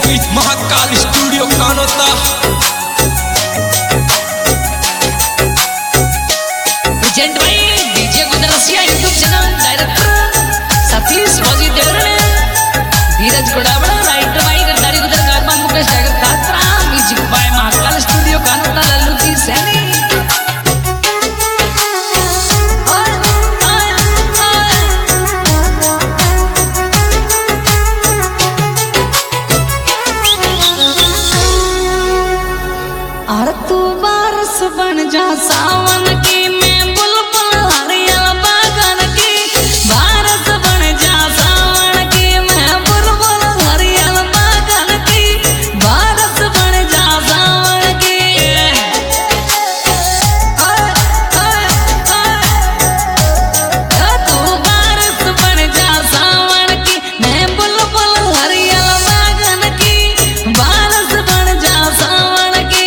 with Mahakal studio Kanota. Present भाई DJ Gudarsiya YouTube channel director Satish Fauji देवरने Dheeraj Gudawada writer भाई गद्दारी गुदर गारमा Mukesh Tiger Katra music by Mahakal studio Kanota Lallu ji Saini. तू बारिश बन जा सावन की मैं बुलबुल हरिया बागन की बारिश बन जा सावन की मैं बुलबुल हरिया बागन की बारिश बन जा सावन की। तू बारिश बन जा सावन की मैं बुलबुल हरिया बागन की बारिश बन जा सावन की।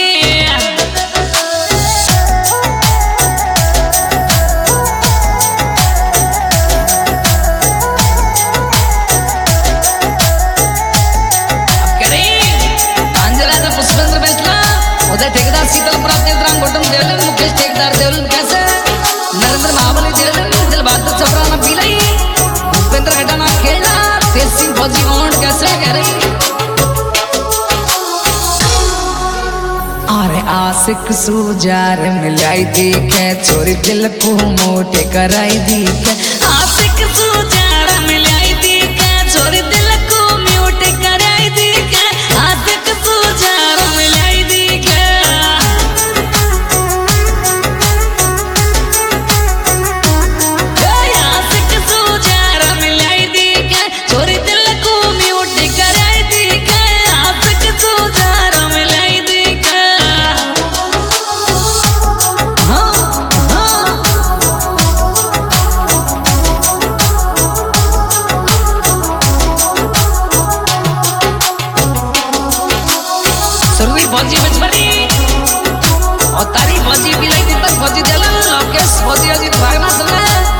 ठेकेदार शीतलपुरा तेलराम गोटम देवलन मुकेश ठेकेदार देवलन कैसे नरेंद्र महाबली देवलन दिल बहादुर छपराना पीलाई भूपेंद्र घटाना खेलना तेज सिंह फौजी ओंड कैसे कह रही। अरे आशिक सूजार मिलाई दिखे छोरी दिल को मोटे कराई दिखे आशिक सूजार मिलाई दिखे छोरी दिल को मोटे कराई दिखे आशिक सूजार मिलाई दिखे। फौजी बचपनी और तारी फौजी भी लगी तक फौजी जलन लोकेश फौजी अजीत भागना चले।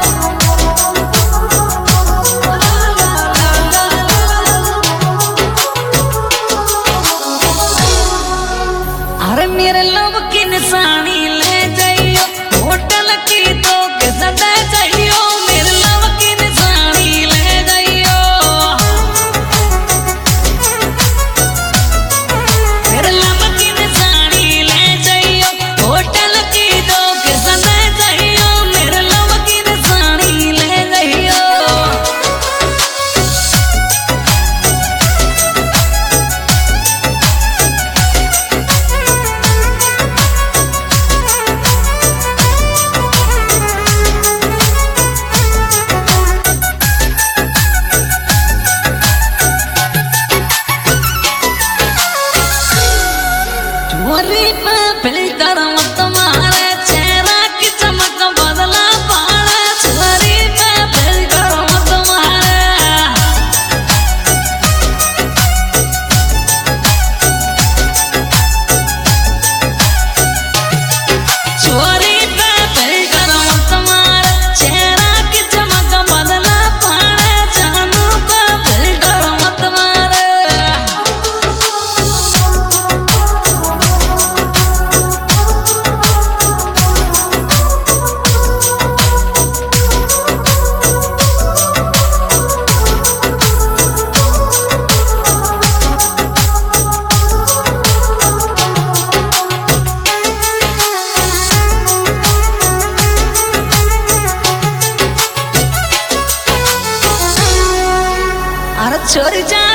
अरे मेरे लव की निशानी ले जाइयो होटल की तो के सदा चाहिए मेरे लव की निशानी ले जाइयो मेरे लव की निशानी ले जाइयो होटल की तो के सदा चाहिए मेरे लव की निशानी ले जाइयो। चोरी पे फिल्टर मत मारे चेहरा की चमक बदला पारे चोरी पे फिल्टर मत मारे चोरी पे फिल्टर मत मारे चेहरा की चमक बदला पारे जानू पे फिल्टर मत मारे। छोरी जा